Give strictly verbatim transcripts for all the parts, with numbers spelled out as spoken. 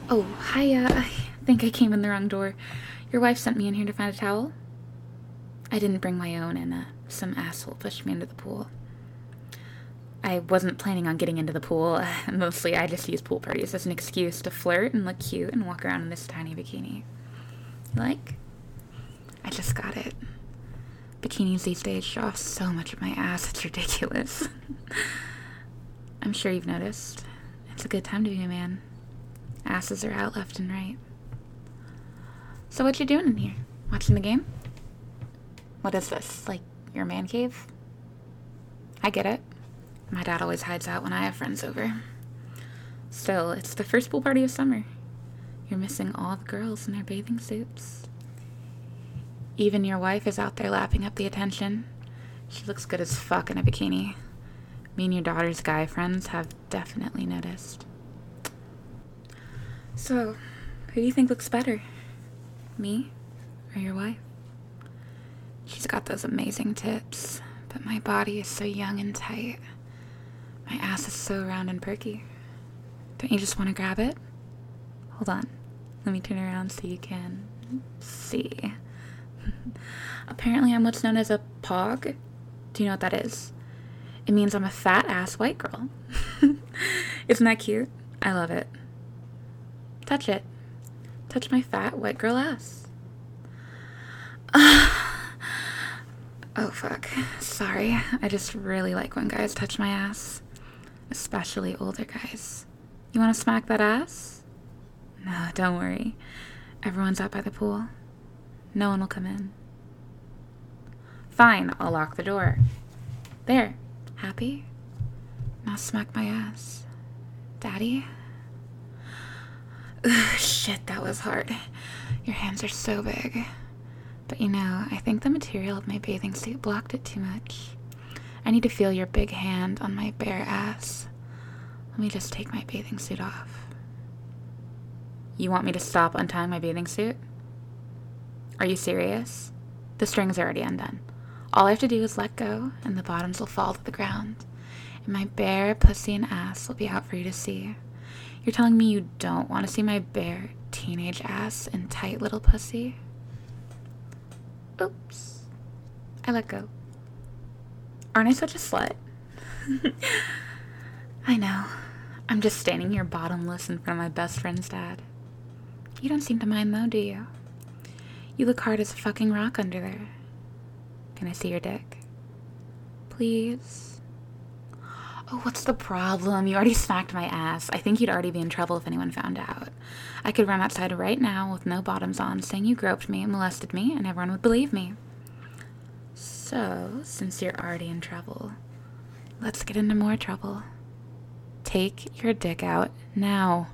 Oh, hi, uh, I think I came in the wrong door. Your wife sent me in here to find a towel? I didn't bring my own, and, uh, some asshole pushed me into the pool. I wasn't planning on getting into the pool. Mostly, I just use pool parties as an excuse to flirt and look cute and walk around in this tiny bikini. You like? I just got it. Bikinis these days show off so much of my ass, it's ridiculous. I'm sure you've noticed. It's a good time to be a man. Asses are out left and right. So what you doing in here? Watching the game? What is this, like your man cave? I get it. My dad always hides out when I have friends over. Still, it's the first pool party of summer. You're missing all the girls in their bathing suits. Even your wife is out there lapping up the attention. She looks good as fuck in a bikini. Me and your daughter's guy friends have definitely noticed. So, who do you think looks better? Me or your wife? She's got those amazing tits, but my body is so young and tight. My ass is so round and perky. Don't you just want to grab it? Hold on. Let me turn around so you can see. Apparently I'm what's known as a pog. Do you know what that is? It means I'm a fat ass white girl. Isn't that cute? I love it. Touch it. Touch my fat white girl ass. Oh fuck. Sorry. I just really like when guys touch my ass. Especially older guys. You wanna smack that ass? No, don't worry. Everyone's out by the pool. No one will come in. Fine, I'll lock the door. There. Happy? Now smack my ass. Daddy? Ugh, shit, that was hard. Your hands are so big. But you know, I think the material of my bathing suit blocked it too much. I need to feel your big hand on my bare ass. Let me just take my bathing suit off. You want me to stop untying my bathing suit? Are you serious? The string's already undone. All I have to do is let go, and the bottoms will fall to the ground. And my bare pussy and ass will be out for you to see. You're telling me you don't want to see my bare teenage ass and tight little pussy? Oops. I let go. Aren't I such a slut? I know. I'm just standing here bottomless in front of my best friend's dad. You don't seem to mind though, do you? You look hard as a fucking rock under there. Can I see your dick? Please? Oh, what's the problem? You already smacked my ass. I think you'd already be in trouble if anyone found out. I could run outside right now with no bottoms on, saying you groped me and molested me, and everyone would believe me. So, since you're already in trouble, let's get into more trouble. Take your dick out now.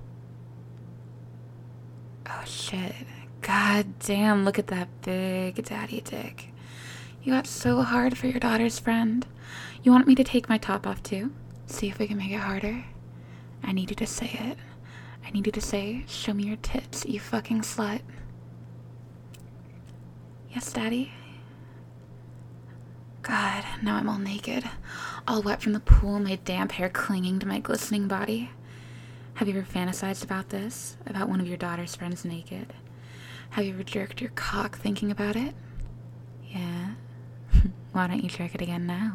Oh shit. God damn, look at that big daddy dick. You got so hard for your daughter's friend. You want me to take my top off too? See if we can make it harder? I need you to say it. I need you to say, show me your tits, you fucking slut. Yes, daddy? God, now I'm all naked. All wet from the pool, my damp hair clinging to my glistening body. Have you ever fantasized about this? About one of your daughter's friends naked? Have you ever jerked your cock thinking about it? Yeah? Why don't you jerk it again now?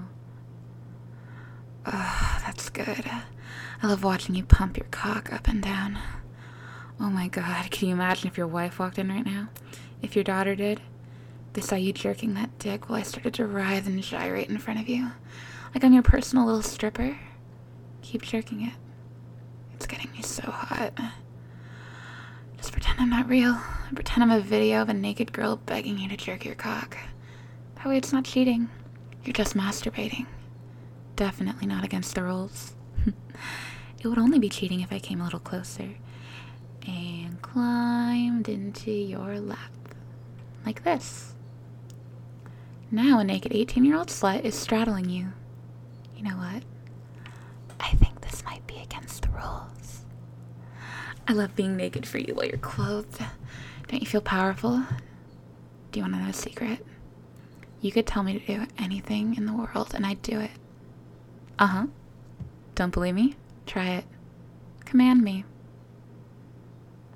Oh, that's good. I love watching you pump your cock up and down. Oh my god, can you imagine if your wife walked in right now? If your daughter did? They saw you jerking that dick while I started to writhe and gyrate in front of you. Like I'm your personal little stripper. Keep jerking it. It's getting me so hot. Just pretend I'm not real. Pretend I'm a video of a naked girl begging you to jerk your cock. That way it's not cheating. You're just masturbating. Definitely not against the rules. It would only be cheating if I came a little closer and climbed into your lap. Like this. Now a naked eighteen-year-old slut is straddling you. You know what? I think this might be against the rules. I love being naked for you while you're clothed. Don't you feel powerful? Do you want to know a secret? You could tell me to do anything in the world and I'd do it. Uh-huh. Don't believe me? Try it. Command me.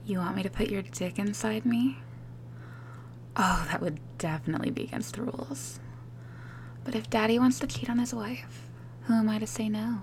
You want me to put your dick inside me? Oh, that would definitely be against the rules. But if Daddy wants to cheat on his wife, who am I to say no?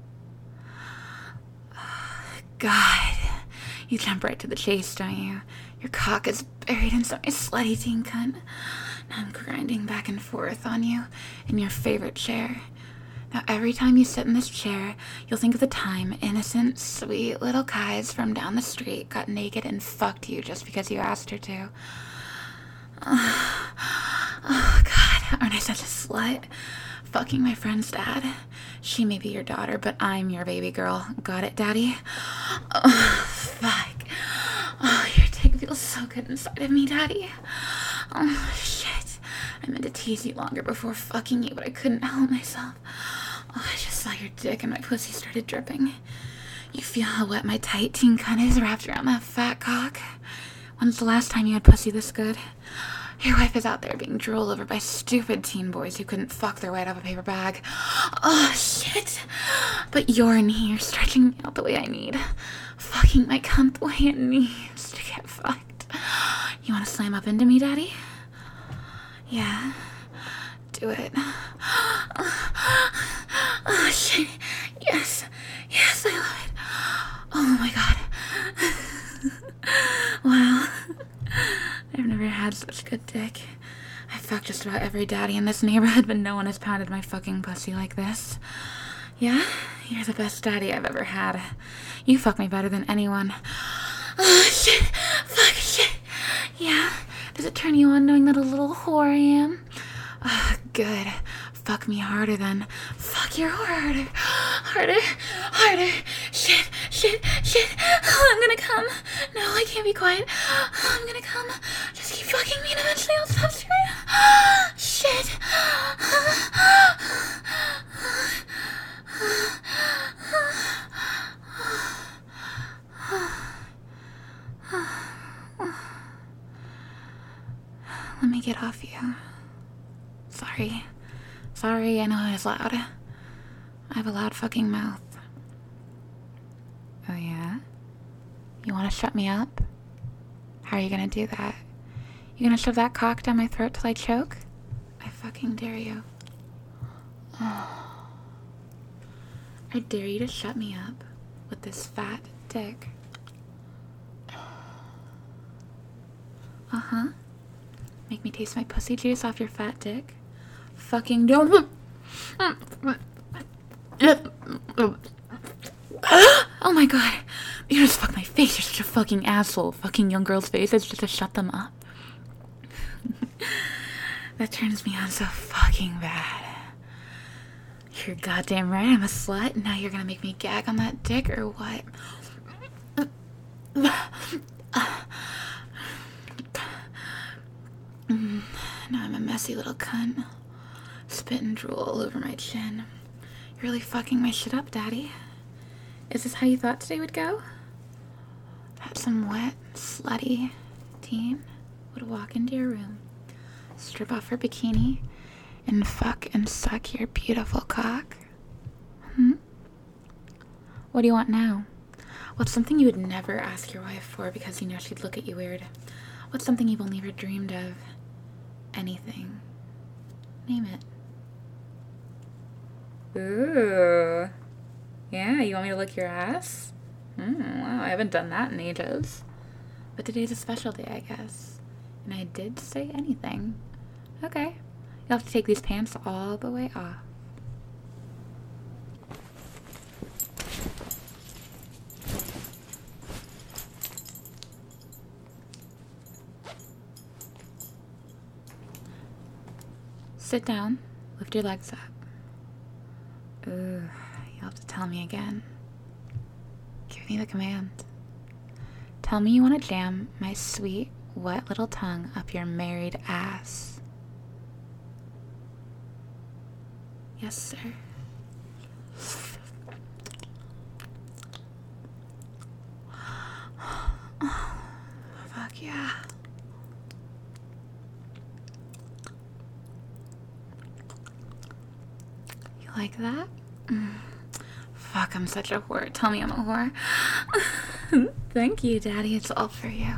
God, you jump right to the chase, don't you? Your cock is buried inside my slutty teen cunt. Now I'm grinding back and forth on you in your favorite chair. Now every time you sit in this chair, you'll think of the time innocent, sweet little Kais from down the street got naked and fucked you just because you asked her to. Oh, oh God, aren't I such a slut? Fucking my friend's dad. She may be your daughter, but I'm your baby girl. Got it, Daddy? Oh, fuck. Oh, your dick feels so good inside of me, Daddy. Oh, shit. I meant to tease you longer before fucking you, but I couldn't help myself. Oh, I just saw your dick and my pussy started dripping. You feel how wet my tight teen cunt is wrapped around that fat cock? When's the last time you had pussy this good? Your wife is out there being drooled over by stupid teen boys who couldn't fuck their way out of a paper bag. Oh, shit. But you're in here stretching me out the way I need. Fucking my cunt the way it needs to get fucked. You want to slam up into me, Daddy? Yeah. Do it. Oh, shit. Yes. Yes, I love it. Oh, my God. Wow. I've never had such good dick. I've fucked just about every daddy in this neighborhood, but no one has pounded my fucking pussy like this. Yeah? You're the best daddy I've ever had. You fuck me better than anyone. Oh, shit. Fuck, shit. Yeah? Does it turn you on knowing that a little whore I am? Oh, good. Fuck me harder then. Fuck your whore harder. Harder. Harder. Shit. Shit. Shit. Oh, I'm gonna come. No, I can't be quiet. Oh, I'm gonna come. Just keep fucking me and eventually I'll stop screaming. Shit. Let me get off you. Sorry. Sorry, I know I was loud. I have a loud fucking mouth. Oh yeah? You wanna shut me up? How are you gonna do that? You gonna shove that cock down my throat till I choke? I fucking dare you. Oh. I dare you to shut me up with this fat dick. Uh-huh. Make me taste my pussy juice off your fat dick. Fucking don't. Oh my God. You just fucked my face. You're such a fucking asshole. Fucking young girls' faces just to shut them up. That turns me on so fucking bad. You're goddamn right, I'm a slut. Now you're gonna make me gag on that dick or what? Now I'm a messy little cunt. Spit and drool all over my chin. You're really fucking my shit up, Daddy. Is this how you thought today would go? That some wet, slutty teen would walk into your room, strip off her bikini, and fuck and suck your beautiful cock? Hmm? What do you want now? What's something you would never ask your wife for because you know she'd look at you weird? What's something you've only ever dreamed of? Anything. Name it. Ooh. Yeah, you want me to lick your ass? Mm, wow, I haven't done that in ages. But today's a special day, I guess. And I did say anything. Okay. You'll have to take these pants all the way off. Sit down. Lift your legs up. Ooh, you'll have to tell me again. Give me the command. Tell me you want to jam my sweet, wet little tongue up your married ass. Yes, sir. Oh, fuck yeah. You like that? Mm. Fuck, I'm such a whore. Tell me I'm a whore. Thank you, Daddy. It's all for you.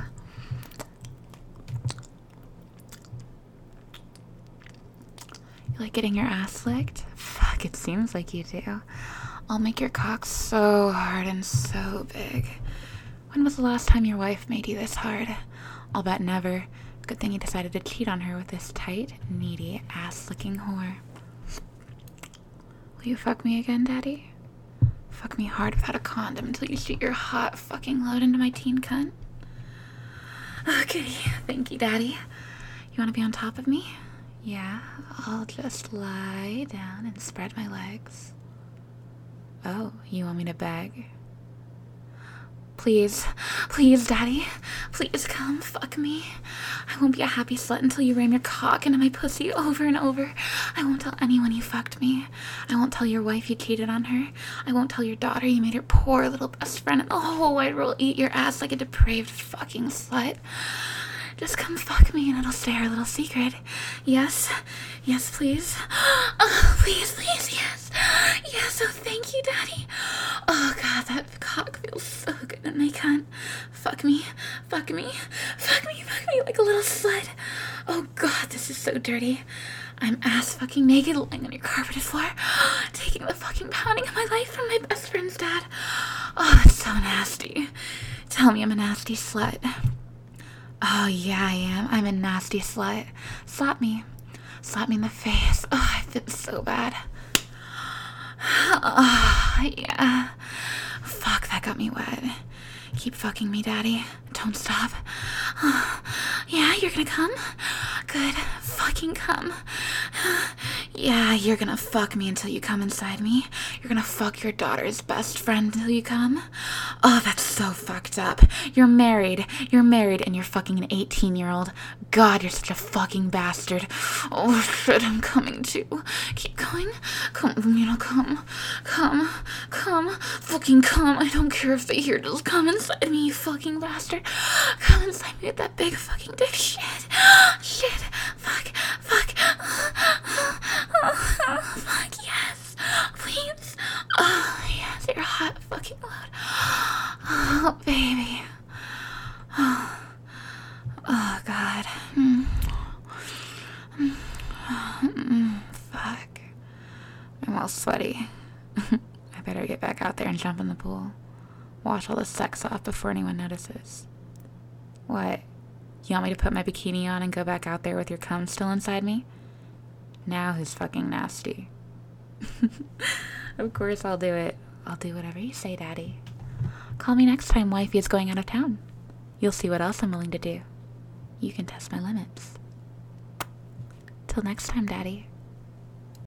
You like getting your ass licked? Fuck, it seems like you do. I'll make your cock so hard and so big. When was the last time your wife made you this hard? I'll bet never. Good thing you decided to cheat on her with this tight, needy, ass-licking whore. Will you fuck me again, Daddy? Fuck me hard without a condom until you shoot your hot fucking load into my teen cunt? Okay, thank you, Daddy. You want to be on top of me? Yeah, I'll just lie down and spread my legs. Oh, you want me to beg? Please, please, Daddy, please come fuck me. I won't be a happy slut until you ram your cock into my pussy over and over. I won't tell anyone you fucked me. I won't tell your wife you cheated on her. I won't tell your daughter you made her poor little best friend in the whole wide world eat your ass like a depraved fucking slut. Just come fuck me and it'll stay our little secret. Yes, yes, please. Oh, please, please, yes. Yes, oh, thank you, Daddy. Oh, God, that cock feels so good in my cunt. Fuck me, fuck me, fuck me, fuck me like a little slut. Oh, God, this is so dirty. I'm ass fucking naked lying on your carpeted floor, taking the fucking pounding of my life from my best friend's dad. Oh, it's so nasty. Tell me I'm a nasty slut. Oh, yeah, I am. I'm a nasty slut. Slap me. Slap me in the face. Oh, I feel so bad. Oh, yeah. Fuck, that got me wet. Keep fucking me, Daddy. Don't stop. Oh, yeah, you're gonna come? Good. Fucking come. Yeah, you're gonna fuck me until you come inside me. You're gonna fuck your daughter's best friend until you come. Oh, that's so fucked up. You're married. You're married and you're fucking an eighteen-year-old. God, you're such a fucking bastard. Oh, shit, I'm coming too. Keep going. Come, you know, come. Come. Come. Fucking come. I don't care if they hear. Just come inside me, you fucking bastard. Come inside me with that big fucking dick. Shit. Shit. Fuck. Fuck. Fuck, yes. Please. Oh, yes, you're hot fucking loud. Oh, baby. Oh, oh God. Mm. Mm. Fuck. I'm all sweaty. I better get back out there and jump in the pool. Wash all the sex off before anyone notices. What? You want me to put my bikini on and go back out there with your cum still inside me? Now who's fucking nasty? Of course I'll do it. I'll do whatever you say, Daddy. Call me next time wifey is going out of town. You'll see what else I'm willing to do. You can test my limits. Till next time, Daddy.